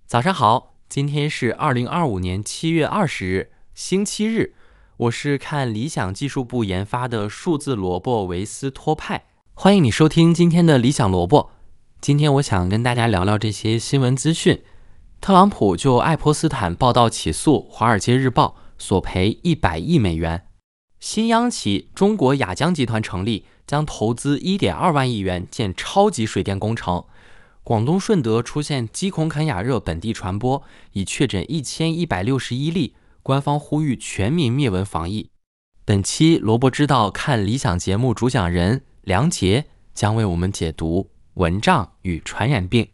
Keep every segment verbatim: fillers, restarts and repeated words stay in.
早上好，今天是二零二五年七月二十日，星期日。我是看理想技术部研发的数字萝卜维斯托派，欢迎你收听今天的理想萝卜。今天我想跟大家聊聊这些新闻资讯。特朗普就爱泼斯坦报道起诉华尔街日报，索赔一百亿美元。新央企中国亚江集团成立，将投资 一点二万亿元建超级水电工程。广东顺德出现鸡孔肯亚热本地传播，已确诊一千一百六十一例，官方呼吁全民灭蚊防疫。本期萝卜知道看理想节目主讲人梁杰将为我们解读蚊帐与传染病。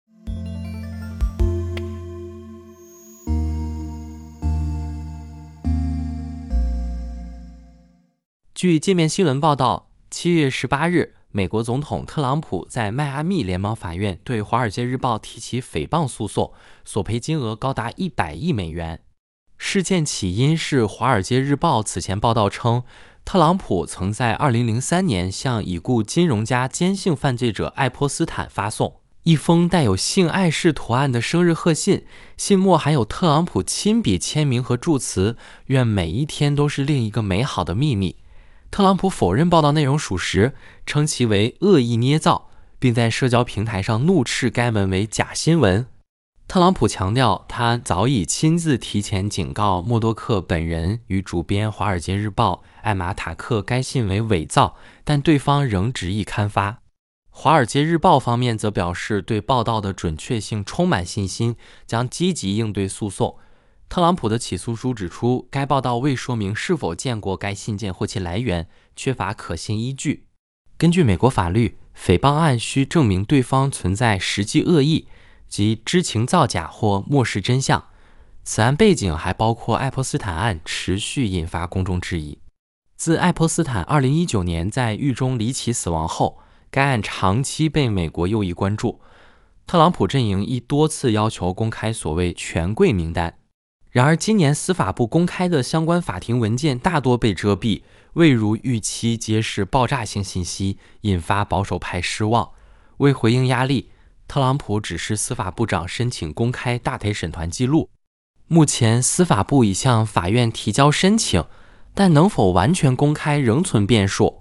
据界面新闻报道，七月十八日，美国总统特朗普在迈阿密联邦法院对《华尔街日报》提起诽谤诉讼，索赔金额高达一百亿美元。事件起因是《华尔街日报》此前报道称，特朗普曾在二零零三年向已故金融家兼性犯罪者爱泼斯坦发送一封带有性暗示图案的生日贺信，信末含有特朗普亲笔签名和祝词，愿每一天都是另一个美好的秘密。特朗普否认报道内容属实，称其为恶意捏造，并在社交平台上怒斥该文为假新闻。特朗普强调，他早已亲自提前警告默多克本人与主编《华尔街日报》艾玛塔克该信为伪造，但对方仍执意刊发。《华尔街日报》方面则表示对报道的准确性充满信心，将积极应对诉讼。特朗普的起诉书指出，该报道未说明是否见过该信件或其来源，缺乏可信依据。根据美国法律，诽谤案需证明对方存在实际恶意，即知情造假或漠视真相。此案背景还包括爱泼斯坦案持续引发公众质疑。自爱泼斯坦二零一九年在狱中离奇死亡后，该案长期被美国右翼关注。特朗普阵营亦多次要求公开所谓权贵名单。然而今年司法部公开的相关法庭文件大多被遮蔽，未如预期揭示爆炸性信息，引发保守派失望。为回应压力，特朗普指示司法部长申请公开大陪审团记录。目前司法部已向法院提交申请，但能否完全公开仍存变数。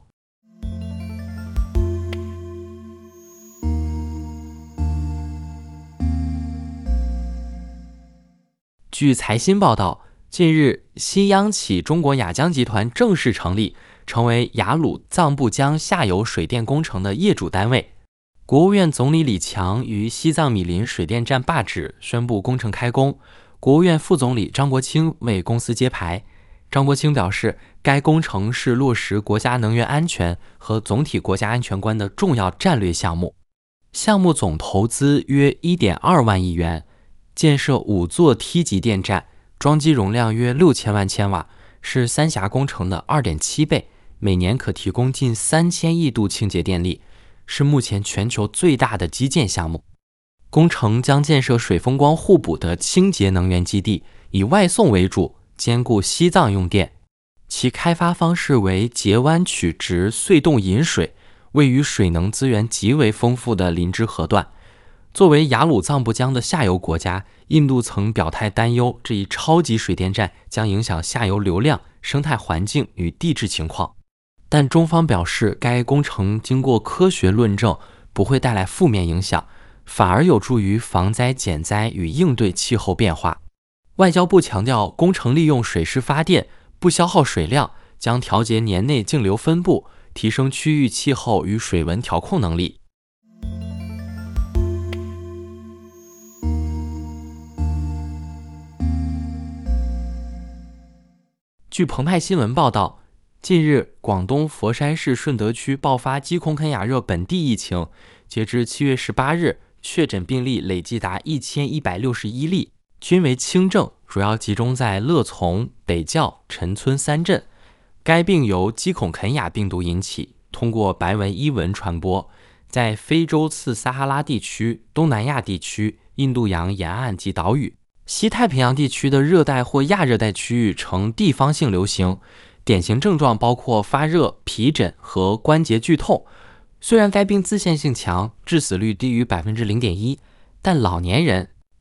据财新报道，近日新央企中国亚江集团正式成立，成为雅鲁藏布江下游水电工程的业主单位。国务院总理李强于西藏米林水电站罢址宣布工程开工，国务院副总理张国清为公司揭牌。张国清表示，该工程是落实国家能源安全和总体国家安全观的重要战略项目。项目总投资约 一点二万亿元，建设五座梯级电站，装机容量约六千万千瓦，是三峡工程的 二点七倍，每年可提供近三千亿度清洁电力，是目前全球最大的基建项目。工程将建设水风光互补的清洁能源基地，以外送为主，兼顾西藏用电。其开发方式为截弯取直隧洞引水，位于水能资源极为丰富的林芝河段。作为雅鲁藏布江的下游国家，印度曾表态担忧这一超级水电站将影响下游流量、生态环境与地质情况。但中方表示，该工程经过科学论证，不会带来负面影响，反而有助于防灾减灾与应对气候变化。外交部强调，工程利用水势发电，不消耗水量，将调节年内径流分布，提升区域气候与水文调控能力。据澎湃新闻报道，近日广东佛山市顺德区爆发鸡孔肯亚热本地疫情，截至七月十八日，确诊病例累计达一千一百六十一例，均为轻症，主要集中在乐从、北窖、陈村三镇。该病由鸡孔肯亚病毒引起，通过白纹伊蚊传播，在非洲次撒哈拉地区、东南亚地区、印度洋沿岸及岛屿、西太平洋地区的热带或亚热带区域呈地方性流行，典型症状包括发热、皮疹和关节剧痛。虽然该病自限性强，致死率低于 百分之零点一， 但老年人、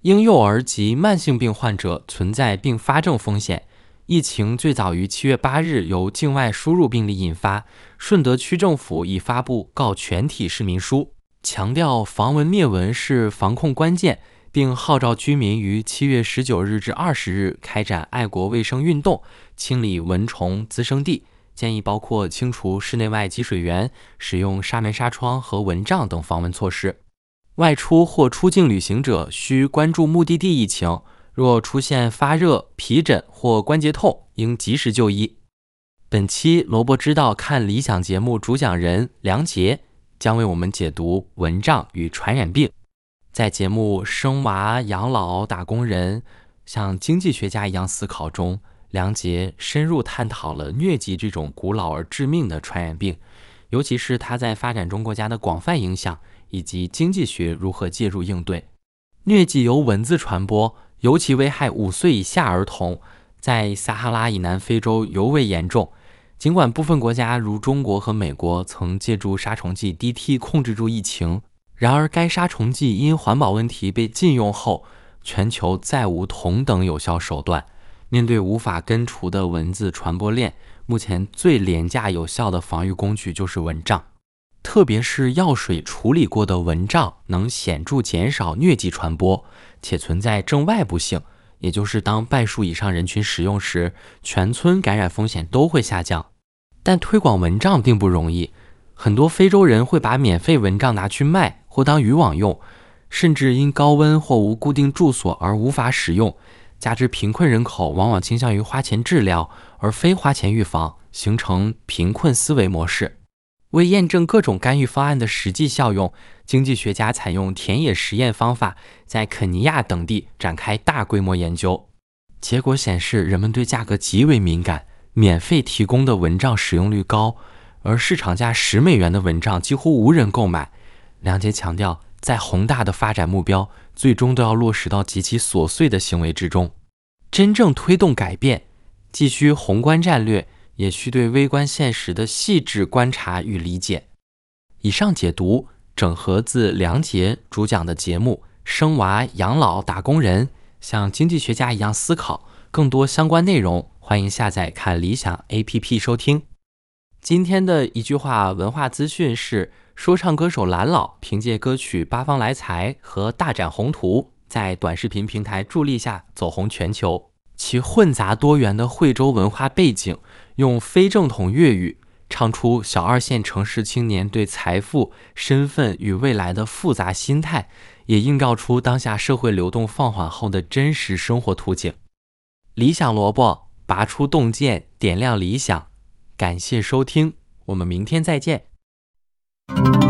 婴幼儿及慢性病患者存在并发症风险。疫情最早于七月八日由境外输入病例引发，顺德区政府已发布告全体市民书，强调防蚊灭蚊是防控关键，并号召居民于七月十九日至二十日开展爱国卫生运动，清理蚊虫滋生地，建议包括清除室内外积水源，使用纱门纱窗和蚊帐等防蚊措施。外出或出境旅行者需关注目的地疫情，若出现发热、皮疹或关节痛，应及时就医。本期萝卜知道看理想节目主讲人梁杰将为我们解读蚊帐与传染病。在节目生娃、养老、打工人像经济学家一样思考中，梁杰深入探讨了疟疾这种古老而致命的传染病，尤其是它在发展中国家的广泛影响，以及经济学如何介入应对。疟疾由蚊子传播，尤其危害五岁以下儿童，在撒哈拉以南非洲尤为严重。尽管部分国家如中国和美国曾借助杀虫剂 D T 控制住疫情，然而该杀虫剂因环保问题被禁用后，全球再无同等有效手段。面对无法根除的蚊子传播链，目前最廉价有效的防御工具就是蚊帐。特别是药水处理过的蚊帐能显著减少疟疾传播，且存在正外部性，也就是当半数以上人群使用时，全村感染风险都会下降。但推广蚊帐并不容易，很多非洲人会把免费蚊帐拿去卖或当渔网用，甚至因高温或无固定住所而无法使用，加之贫困人口往往倾向于花钱治疗而非花钱预防，形成贫困思维模式。为验证各种干预方案的实际效用，经济学家采用田野实验方法，在肯尼亚等地展开大规模研究。结果显示，人们对价格极为敏感，免费提供的蚊帐使用率高，而市场价十美元的蚊帐几乎无人购买。梁杰强调，在宏大的发展目标，最终都要落实到极其琐碎的行为之中。真正推动改变，既需宏观战略，也需对微观现实的细致观察与理解。以上解读整合自梁杰主讲的节目《生娃、养老、打工人》，像经济学家一样思考。更多相关内容，欢迎下载看理想 A P P 收听。今天的一句话文化资讯是，说唱歌手蓝老凭借歌曲《八方来财》和《大展宏图》在短视频平台助力下走红全球。其混杂多元的惠州文化背景，用非正统粤语唱出小二线城市青年对财富、身份与未来的复杂心态，也映照出当下社会流动放缓后的真实生活图景。理想萝卜拔出洞见，点亮理想。感谢收听，我们明天再见。